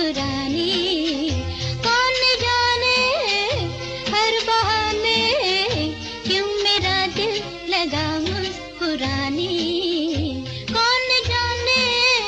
मुस्कुराने। कौन जाने हर बहाने क्यों मेरा दिल लगा मुस्कुराने। कौन जाने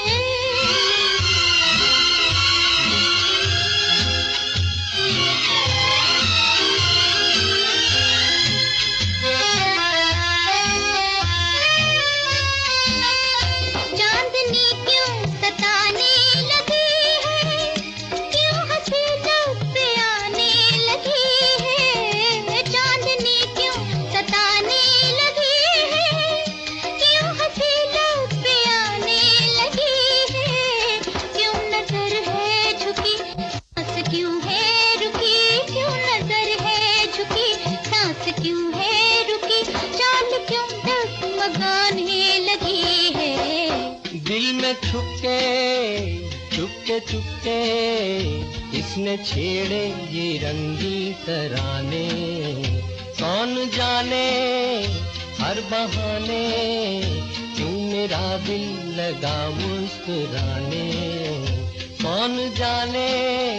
चांदनी क्यों सताने लगी है, क्यों हंसी लब पे आने लगी है। चांदनी क्यों सताने लगी है, क्यों हंसी लब पे आने लगी है। क्यों नजर है झुकी सांस क्यों है रुकी, क्यों नजर है झुकी सांस क्यों है रुकी। चांद क्यों डगमगाने लगी है। दिल में छुपके चुपके चुपके किसने छेड़े ये रंगी तराने। कौन जाने हर बहाने क्यों मेरा दिल लगा मुस्कुराने। कौन जाने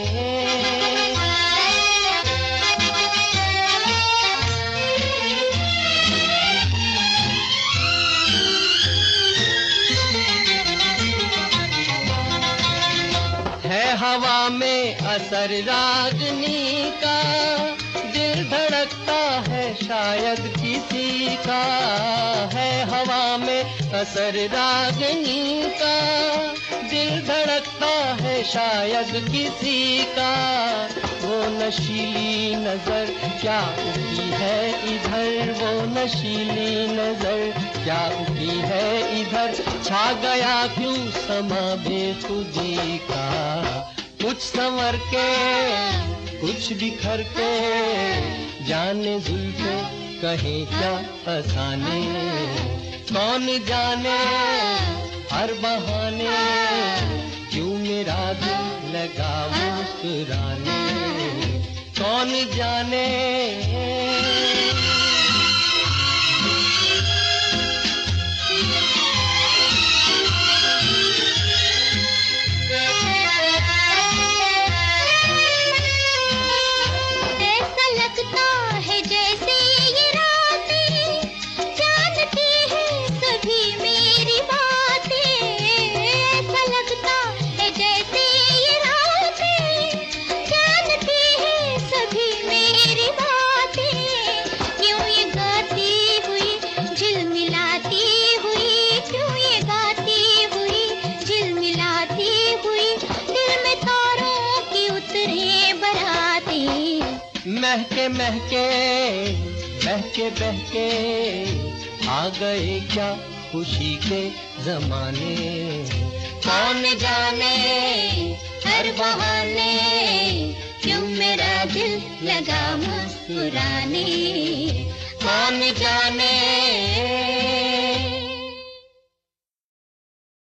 है हवा में असर रागनी का, दिल धड़कता है शायद किसी का। है हवा में असर रागनी का, दिल धड़कता है शायद किसी का। वो नशीली नजर क्या उठी है इधर, वो नशीली नजर क्या उठी है इधर। छा गया क्यों समा बेखुदी का, कुछ संवर के कुछ बिखर के जाने जुल्फे कहे क्या फसाने। कौन जाने हर बहाने क्यों मेरा दिल लगा मुस्कुराने। कौन जाने ऐसा लगता है जैसे ये रातें जानती है सभी मेरी बातें। ऐसा लगता है जैसे ये रातें जानती है सभी मेरी बातें। क्यों ये गाती हुई झिलमिलाती हुई, क्यों ये गाती हुई झिलमिलाती हुई। दिल में तारों की उतरे बराती। महके महके बहके बहके आ गए क्या खुशी के जमाने। कौन जाने हर बहाने क्यों मेरा दिल लगा मुस्कुराने। कौन जाने